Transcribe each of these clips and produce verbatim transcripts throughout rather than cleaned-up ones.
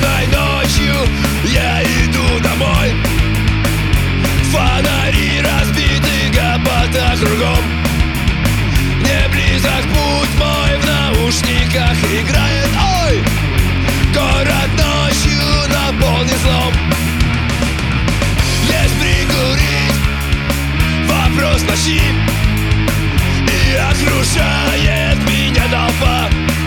холодной ночью я иду домой. Фонари разбиты, гопота кругом. Не близок путь мой, в наушниках играет. Ой, город ночью наполнен злом. Есть прикурить, вопрос ночи, и окружает меня толпа.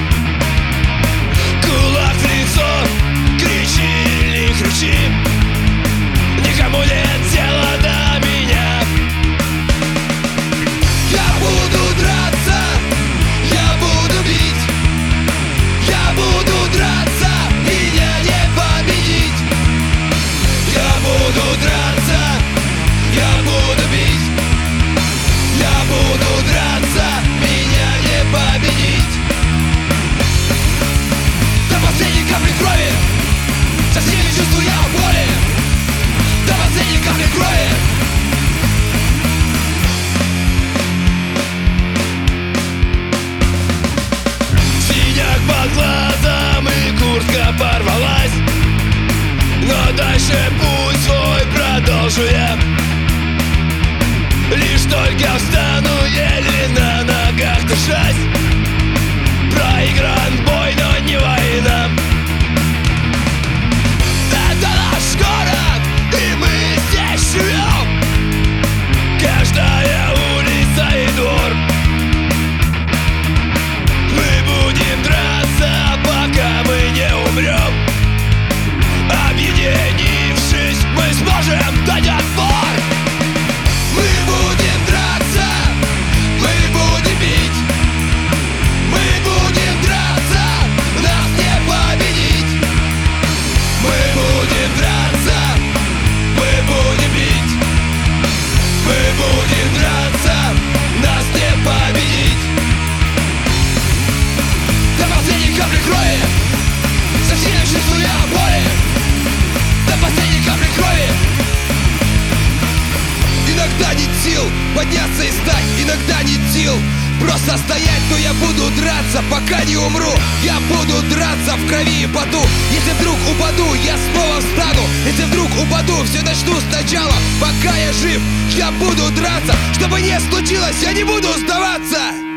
Кулак в лицо, кричи или кричи, никому нет дела до меня. Я буду драться, я буду бить, я буду драться, меня не победить. Я буду драться, я буду бить, я буду драться, меня не победить. До последней капли крови, со всеми чувствуя боли. До последней капли крови. Синяк под глазом и куртка порвалась, но дальше путь свой продолжу я. Лишь только встану, еле на ногах дышась. Проигран бой, но не война. Это наш город, и мы здесь живем. Каждая улица и двор. Мы будем драться, пока мы не умрем. Объединившись, мы сможем дать отпор. Мы будем драться, мы будем бить, мы будем драться, нас не победить. Мы будем драться, мы будем бить, мы будем драться, нас не победить. До последней капли крови, совсем чувствуя боли. До последней капли крови. Иногда нет сил подняться и встать, иногда нет сил просто стоять, но я буду драться, пока не умру. Я буду драться в крови и поту. Если вдруг упаду, я снова встану. Если вдруг упаду, все начну сначала. Пока я жив, я буду драться. Что бы ни случилось, я не буду сдаваться.